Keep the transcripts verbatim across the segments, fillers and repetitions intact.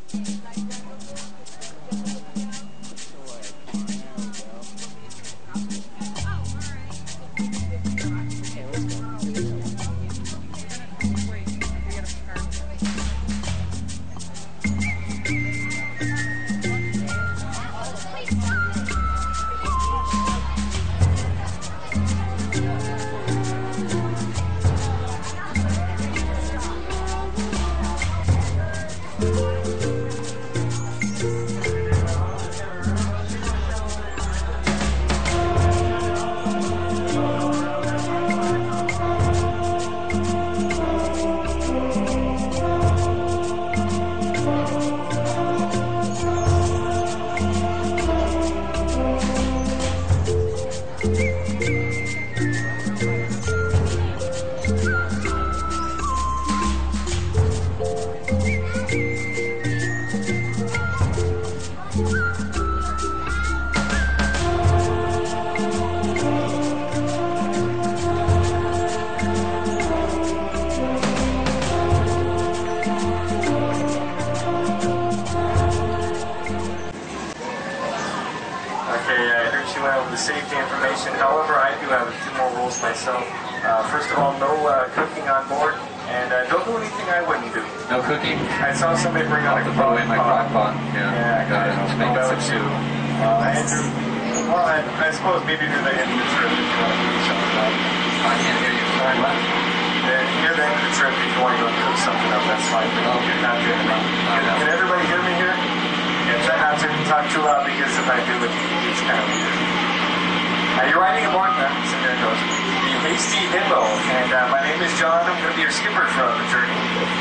Safety information. However, I do have a few more rules myself. Uh, first of all, no uh, cooking on board, and uh, don't do anything I wouldn't do. No cooking? I saw somebody bring out a put away my crock pot. Yeah, yeah, I got it. I was making some soup. Uh, Andrew, well, I, I suppose maybe near the end of the trip if you want to do something up. I can't hear you. Sorry, what? Uh, near the end of the trip, if you want to go cook something up, that's fine. But oh, you're not doing it. Can, can everybody hear me here? Yeah, try not to talk too loud because if I do, it, it's kind of weird. Uh, you're riding aboard, uh, so there it goes. The Hasty Himbo, and uh, my name is John. I'm going to be your skipper for the journey.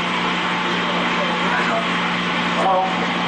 Hello.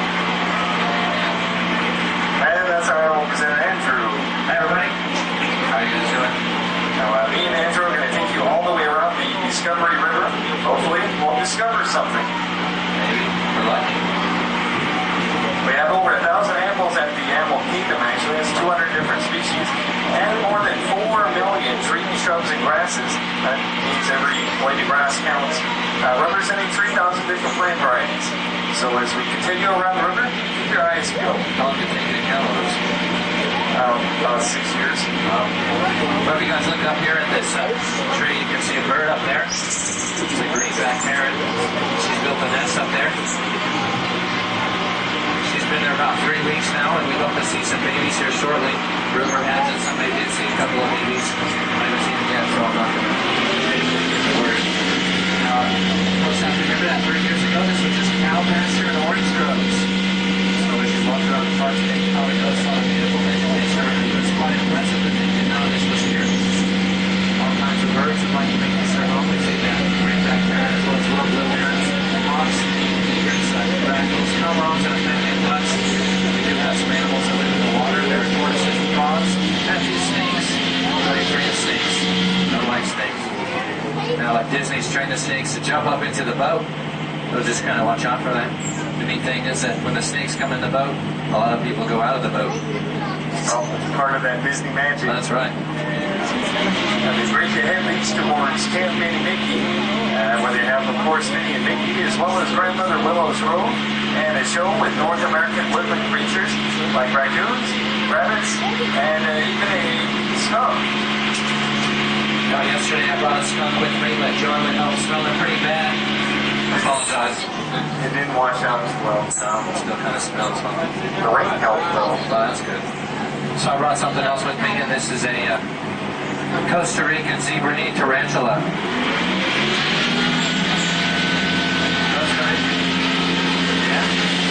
And that's our representative, Andrew. Hi, everybody. How are you guys doing? Now, uh, me and Andrew are going to take you all the way around the Discovery River. Hopefully, we'll discover something. Maybe. We're lucky. We have over a thousand animals at the Animal Kingdom, actually. It's two hundred different species, and more than four million trees, shrubs, and grasses. That means every blade of grass counts, uh, representing three thousand different plant varieties. So as we continue around the river, keep your eyes peeled. How long did it take you to count all those? Um, about six years. Um, well, if you guys look up here at this uh, tree, you can see a bird up there. It's a greenback parrot. She's built a nest up there. Been there about three weeks now, and we hope to see some babies here shortly. Rumor has it somebody did see a couple of babies. I haven't seen them yet, so I'm not going to get the word. Now, of course, have to remember that three years ago, this was just cow pasture and orange groves. So as you walk around the park today, you probably noticed a lot of beautiful vegetation. It was quite impressive that they didn't know this was here. All kinds of birds would like to make this their home. We see that greenback parrot as well as little blue herons, hawks, egrets, grackles, cormorants, and a family of ducks. We do have some animals that live in the water. There are tortoises and frogs, and a few snakes. Very afraid of snakes. No like snakes. Now, like Disney's trained the snakes to jump up into the boat, they'll just kind of watch out for that. The neat thing is that when the snakes come in the boat, a lot of people go out of the boat. Oh, it's part of that Disney magic. That's right. Now, the bridge ahead leads towards Camp Minnie Mickey, uh, where they have, of course, Minnie and Mickey, as well as Grandmother Willow's Road, and a show with North American woodland creatures like raccoons, rabbits, and uh, even a skunk. Now, yesterday I brought a skunk with me, but John went home smelling pretty bad. I apologize. It didn't wash out as well. No, it still kind of smells funny. The rain helped, though. Oh, that's good. So I brought something else with me, and this is a uh, Costa Rican zebra knee tarantula. Costa Rican? Yeah?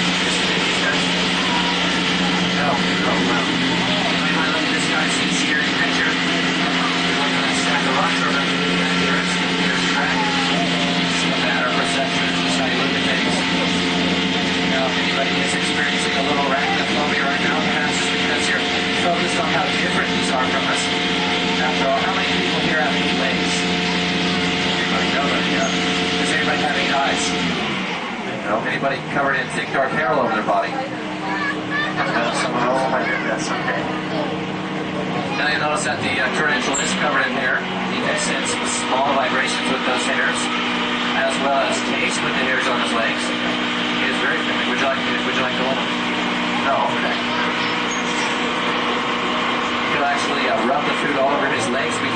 No, no, no. You might look at this guy's scary picture. You're looking at a stack of rocks over there. Here's a crack. It's a matter of perception. It's how you look at things. Now, if anybody is experiencing a little arachnophobia right now, perhaps it's because you're focused on how different these are from us. After all, how many people here have eight legs? Anybody? Nobody, yeah. Does anybody have eight eyes? No. Anybody covered in thick, dark hair all over their body? No, someone else? Oh my goodness, okay. Now you notice that the uh, tarantula is covered in hair. You can sense small vibrations with those hairs, as well as taste with the hairs on his legs. He is very friendly. Would you like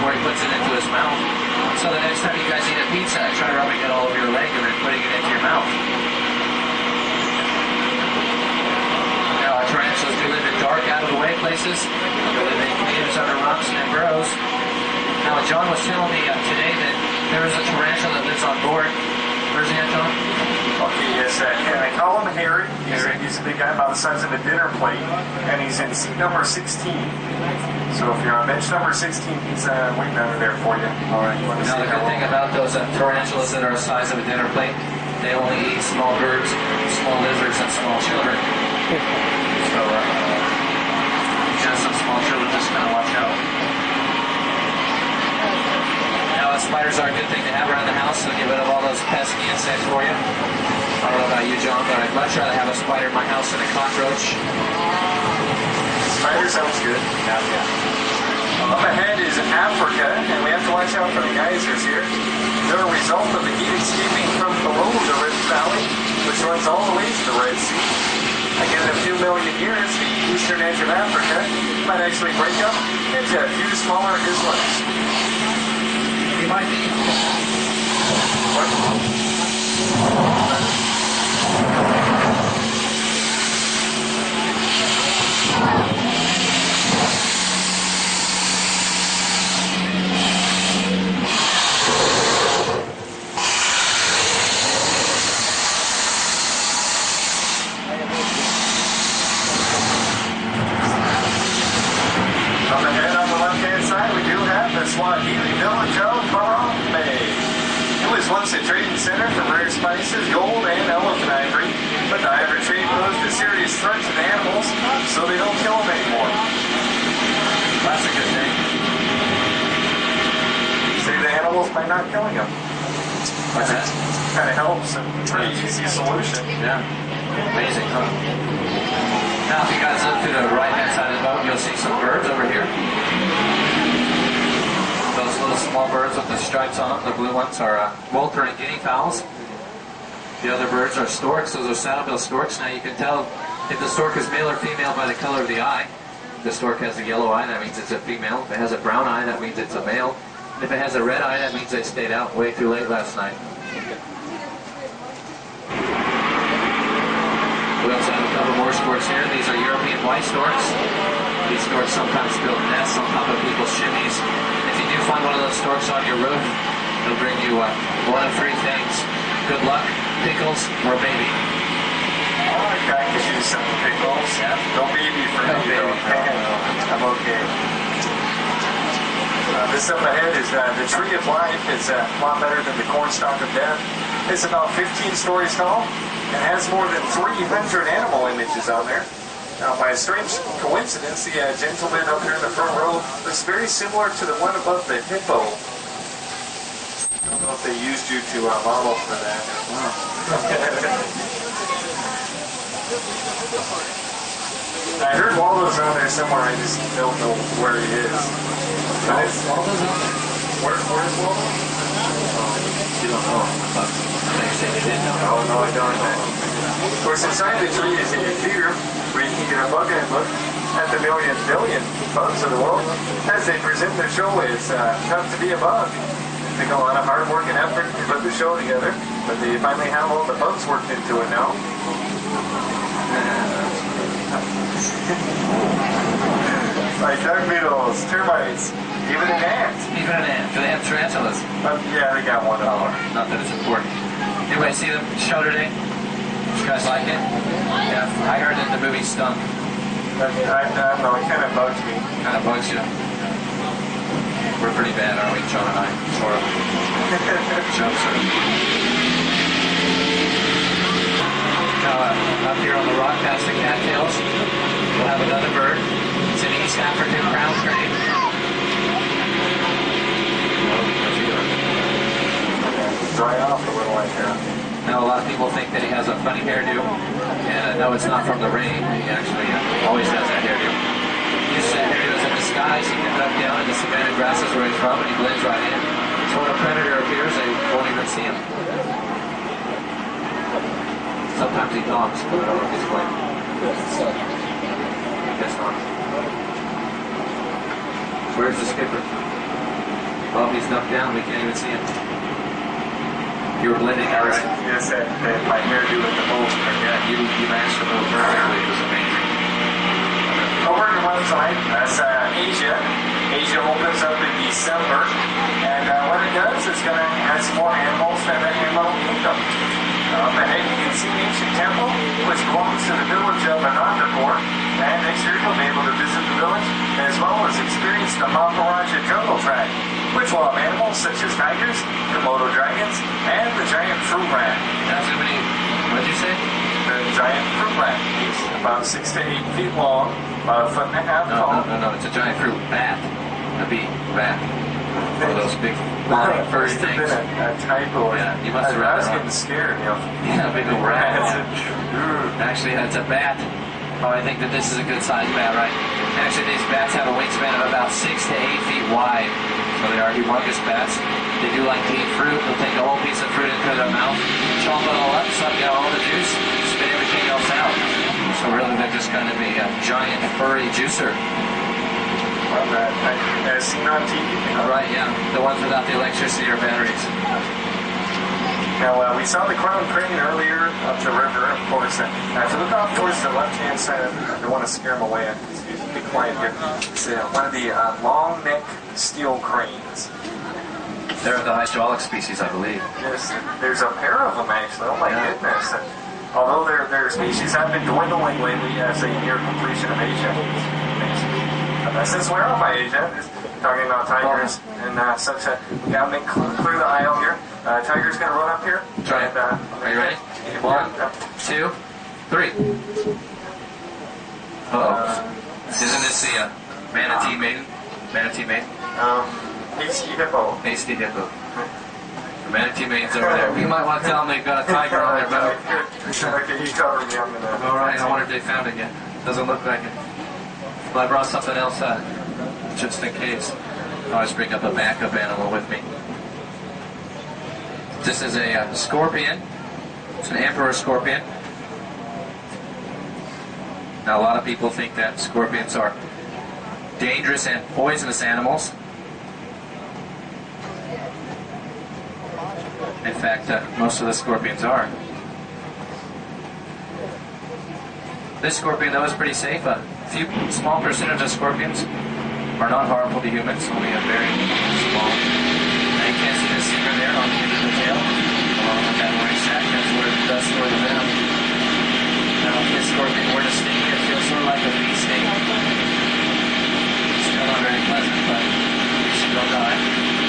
before he puts it into his mouth. So the next time you guys eat a pizza, try rubbing it all over your leg and then putting it into your mouth. Now, our tarantulas do live in dark, out-of-the-way places. They live in caves under rocks and in burrows. Now, John was telling me uh, today that there is a tarantula that lives on board. Where's he at, John? Okay, yes, uh, and I call him Harry. He's, Harry. A, he's a big guy about the size of a dinner plate, and he's in seat number sixteen. So if you're on bench number sixteen, he's uh, waiting under there for you. All right. Now, the good thing about those uh, tarantulas that are the size of a dinner plate, they only eat small birds, small lizards, and small children. So, uh, yeah, some small children just kind of watch out. Now, uh, spiders are a good thing to have around the house, so get rid of all those pesky insects for you. I don't know about you, John, but I'd much rather have a spider in my house than a cockroach. Spider sounds good. Yeah, yeah. Up ahead is Africa, and we have to watch out for the geysers here. They're a result of the heat escaping from below the Rift Valley, which runs all the way to the Red Sea. Again, in a few million years, the eastern edge of Africa might actually break up into a few smaller islets. You might be. Up ahead on the left-hand side, we do have the Swahili village of Harambe. It was once a trading center for rare spices, gold, and elephant ivory, but the ivory trade posed a serious threat to the animals, so they don't kill them anymore. That's a good thing. Save the animals by not killing them. What's that? Kind of helps, and pretty easy solution. Yeah. Amazing, huh? Now, if you guys look to the right-hand side of the boat, you'll see some birds over here. Those little small birds with the stripes on them, the blue ones, are uh, Walter and guinea fowls. The other birds are storks. Those are saddle-bill storks. Now, you can tell if the stork is male or female by the color of the eye. If the stork has a yellow eye, that means it's a female. If it has a brown eye, that means it's a male. If it has a red eye, that means they stayed out way too late last night. We also have a couple more storks here. These are European white storks. These storks sometimes build nests on top of people's chimneys. If you do find one of those storks on your roof, it'll bring you uh, one of three things. Good luck, pickles, or a baby. Oh, I could use some pickles. Yeah. No baby for No me, baby. though. I'm okay. Uh, this up ahead is uh, the Tree of Life. It's a lot better than the Cornstalk of Death. It's about fifteen stories tall and has more than three hundred animal images on there. Now, by a strange coincidence, the uh, gentleman up here in the front row is very similar to the one above the hippo. I don't know if they used you to uh, model for that. I heard Waldo's on there somewhere. I just don't know where he is. But it's, Waldo's on there? where, where's Waldo? You don't know. But they say they did know. Oh, no, I don't. Of course, inside the tree is a theater where you can get a bug and look at the million billion bugs of the world. As they present their show, it's uh, tough to be a bug. They take a lot of hard work and effort to put the show together, but they finally have all the bugs worked into it now. Like duck beetles, termites, even an ant. Even an ant. Do they have tarantulas? Uh, yeah, they got one. Oh, not that it's important. Anybody see the show today? You guys like it? Yeah, I heard that the movie stunk. I, I, I don't know, it kind of bugs me. Kind of bugs you. We're pretty bad, aren't we, John and I? Sort of. Jokes are. Now, uh, up here on the rock past the cattails, we'll have another bird. It's an East African crown crane. Dry off a little like that. Now, a lot of people think that he has a funny hairdo, and uh, no, it's not from the rain. He actually uh, always has that hairdo. He uses that hairdo as a disguise. He can duck down into savanna grasses where he's from, and he blends right in. So when a predator appears, they won't even see him. Sometimes he talks, but I don't know if he's playing. I guess not. Where's the skipper? Well, he's ducked down. We can't even see him. You were blending out, right? Yes, that, that my hairdo at the most. Yeah, you, you matched the boat perfectly. It was amazing. Over to one side, that's uh, Asia. Asia opens up in December, and uh, what it does is going to add some more animals than the Animal Kingdom. Um, and then you can see the ancient temple, which belongs to the village of Anandapur. And next year you'll be able to visit the village, as well as experience the Maharaja Jungle Track, which will have animals such as tigers, Komodo dragons, and the giant fruit rat. That's how many, what did you say? The giant fruit rat is about six to eight feet long, about a foot and a half No, tall. no, no, no, it's a giant fruit bat. A bee, bat. One of those big, furry Must have things. been a, a typo. Yeah, you must have I, I read was it getting wrong. scared, you know. Yeah, big old rat. Ooh. Actually, it's a bat. Oh, I think that this is a good sized bat, right? Actually, these bats have a wingspan of about six to eight feet wide. So they are humongous bats. They do like to eat fruit. They'll take a whole piece of fruit into their mouth, chomp it all up, suck out all the juice, spit everything else out. So really, they're just kind of a uh, giant furry juicer. Well, that, I, as seen on T V. You know. Right, yeah. The ones without the electricity or batteries. Now, uh, we saw the crown crane earlier up the river, of course. And uh, if you look off towards the left-hand side, I don't want to scare them away. Be quiet here. It's uh, one of the uh, long neck steel cranes. They're the hydraulic species, I believe. Yes, there's a pair of them actually. Oh my Yeah. goodness. And although their, their species have been dwindling lately as they near completion of Asia. Uh, since we're on by Asia, just talking about tigers and uh, such, uh, we gotta make clear, clear the aisle here. Uh, tiger's gonna run up here. Try it. And, uh, Are you ready? Yeah. One, Yeah. two, three. Uh-oh. Isn't this the uh, manatee maiden? Manatee maiden? Um, hasty hippo. Hasty hippo. The manatee maiden's over there. You might want to tell them they've got a tiger on their boat. Okay, you cover me. I'm gonna. All right, I wonder if they found it yet. Doesn't look like it. Well, I brought something else out, just in case. I always bring up a backup animal with me. This is a uh, scorpion. It's an emperor scorpion. Now, a lot of people think that scorpions are dangerous and poisonous animals. In fact, uh, most of the scorpions are. This scorpion, though, is pretty safe. A few small percentage of scorpions are not harmful to humans, only a very small. Now you can't see the stinger there on the end of the tail, along with that white sac. That's where it does store the venom. Now, if this scorpion were to sting you, it feels sort of like a bee sting. Still not very pleasant, but at least you don't die.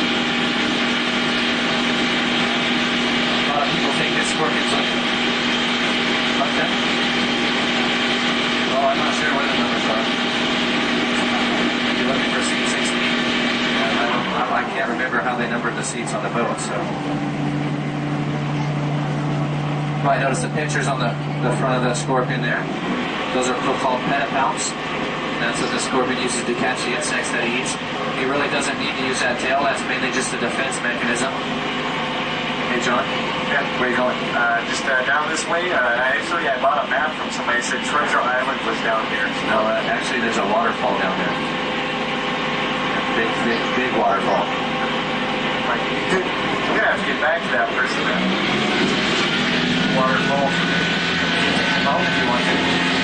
A lot of people think that scorpions look like that. Well, I'm not sure what the numbers are. If you're looking for seat sixteen, I, don't, I can't remember how they numbered the seats on the boat, so. Probably notice the pictures on the, the front of the scorpion there. Those are called pedipalps. That's what the scorpion uses to catch the insects that he eats. He really doesn't need to use that tail. That's mainly just a defense mechanism. Hey, John? Yeah. Where are you going? Uh, just uh, down this way. Uh, actually, I bought a map from somebody who said Treasure Island was down here. No, uh, actually, there's a waterfall down there. Big, big, big waterfall. Like, we're gonna have to get back to that person. Then. Waterfall. Oh, if you want to.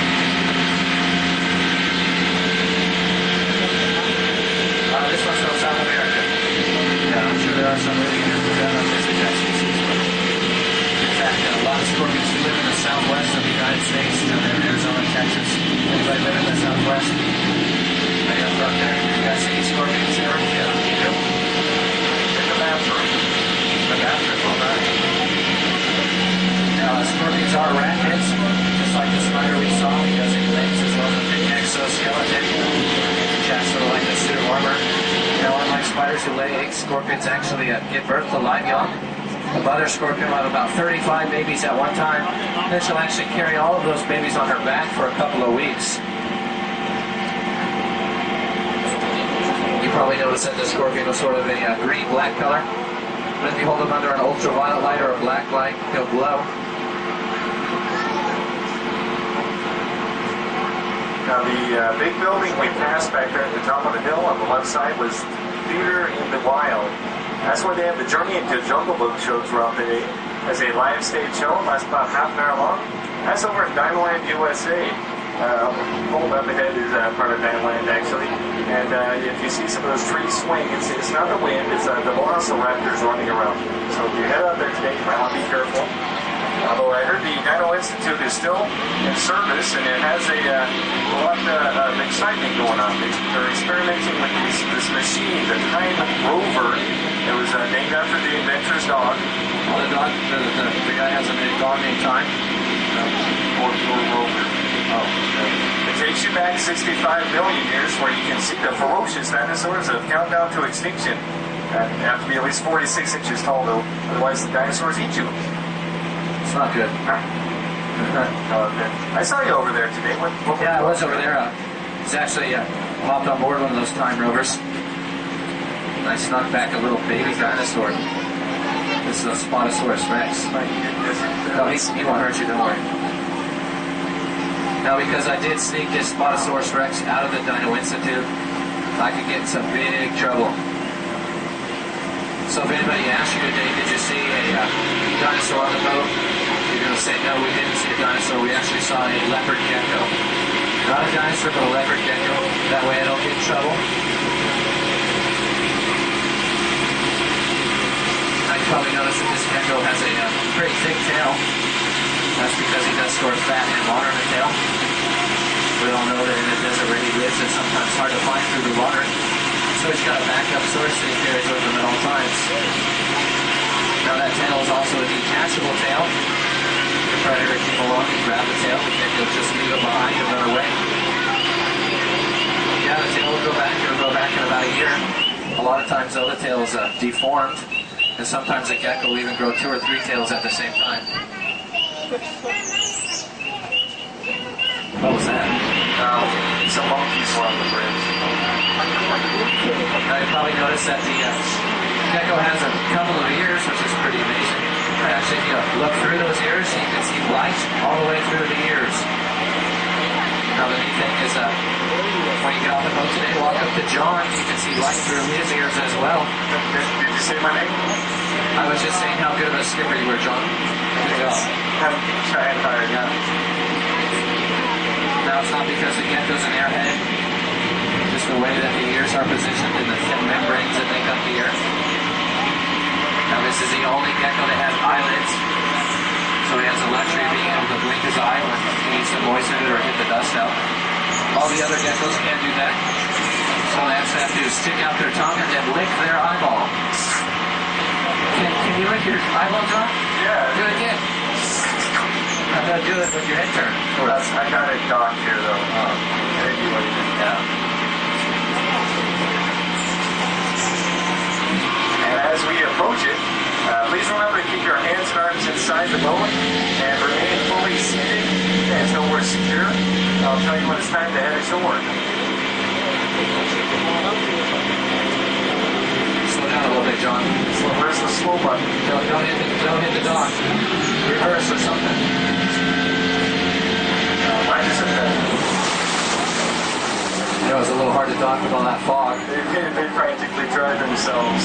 Uh, this one's from South America. Yeah, I'm sure there are some really interested in on this exact species. In fact, a lot of scorpions live in the southwest of the United States, down there in Arizona, Texas. Anybody live in the southwest? Right up front there. You guys see any scorpions here? Yeah. Yep. In the bathroom. The bathroom, all right. Now, uh, scorpions are arachnids, just like the spider we saw. He has eight legs as well as a big exoskeleton. Yeah, sort of like a suit of armor. Now, unlike spiders who lay eggs, scorpions actually uh, give birth to live young. The mother scorpion will have about thirty-five babies at one time. Then she'll actually carry all of those babies on her back for a couple of weeks. You probably noticed that the scorpion was sort of a uh, green-black color. But if you hold him under an ultraviolet light or a black light, he'll glow. Now, the uh, big building we passed back there at the top of the hill on the left side was theater in the wild. That's why they have the Journey into Jungle Book show throughout the day as a live stage show. Lasts about half an hour long. That's over at Dinoland U S A. Uh, hold up ahead is uh, part of Dinoland actually. And uh, if you see some of those trees swing, it's, it's not the wind, it's uh, the velociraptors running around. So if you head out there today, you might want to be careful. Although I heard the Dino Institute is still in service and it has a, uh, a lot uh, of excitement going on. They, they're experimenting with these, this machine, the Time Rover. It was uh, named after the inventor's dog. Well, the dog, the, the, the guy has a dog named Time. Uh, or, or Rover. Oh. It takes you back sixty-five million years where you can see the ferocious dinosaurs that have countdown to extinction. Uh, you have to be at least forty-six inches tall though, otherwise the dinosaurs eat you. It's not good. I saw you over there today. What, what Yeah, I was over there. Uh, it's actually uh, hopped on board one of those Time Rovers. And I snuck back a little baby dinosaur. This is a Spinosaurus Rex. My goodness. No, he, he won't hurt you, don't worry. Now, because I did sneak this Spinosaurus Rex out of the Dino Institute, I could get in some big trouble. So if anybody asks you today, did you see a uh, dinosaur on the boat? You're going to say, no, we didn't see a dinosaur. We actually saw a leopard gecko. Not a dinosaur, but a leopard gecko. That way I don't get in trouble. Now you probably noticed that this gecko has a uh, pretty thick tail. That's because he does store fat and water in the tail. We all know that in a desert where he lives, it's sometimes hard to find through the water. So he's got a backup source that he carries with him at all times. Now that tail is also a detachable tail. The predator came along and grabbed the tail, the gecko just leave it behind and run away. Yeah, the tail will go back, it'll go back in about a year. A lot of times though, the tail is uh, deformed, and sometimes a gecko will even grow two or three tails at the same time. What was that? Um, some monkeys were on the bridge. Now you probably noticed that the uh, gecko has a couple of ears, which is pretty amazing. Actually, if you look through those ears, you can see light all the way through the ears. Now the neat thing is, uh, when you get off the boat today, walk up to John, you can see light through his ears as well. Did, did you say my name? I was just saying how good of a skipper you were, John. Good job. I'm trying hard. Yeah. Now it's not because the gecko's an airhead, just the way that the ears are positioned and the thin membranes that make up the ear. Now this is the only gecko that has eyelids, so he has the luxury of being able to blink his eye when he needs to moisten it or get the dust out. All the other geckos can't do that, so they actually have to stick out their tongue and then lick their eyeball. Can, can you lick your eyeball, John? Yeah. Do it again. I'm gonna do it with your head turn. That's, I got it docked here though. Um, okay, you want to- Yeah. And as we approach it, uh, please remember to keep your hands and arms inside the boat and remain fully seated until we're secure. I'll tell you when it's time to head ashore. Slow down a little bit, John. So where's the slow button? Don't, don't, hit the, don't hit the dock. Reverse or something. Uh, mine is at that. You know, it was a little hard to dock with all that fog. They, they practically drive themselves.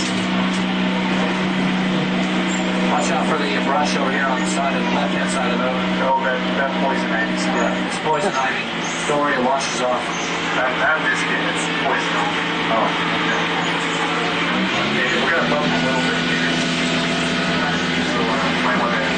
Watch out for the brush over here on the side of the left-hand side of the boat. Oh, that, that poison ivy stuff. Yeah, it's poison ivy. Don't worry, it washes off. I'm, I'm just kidding. It's poison. Oh. Okay, we're gonna bump a little bit here. So uh, might want to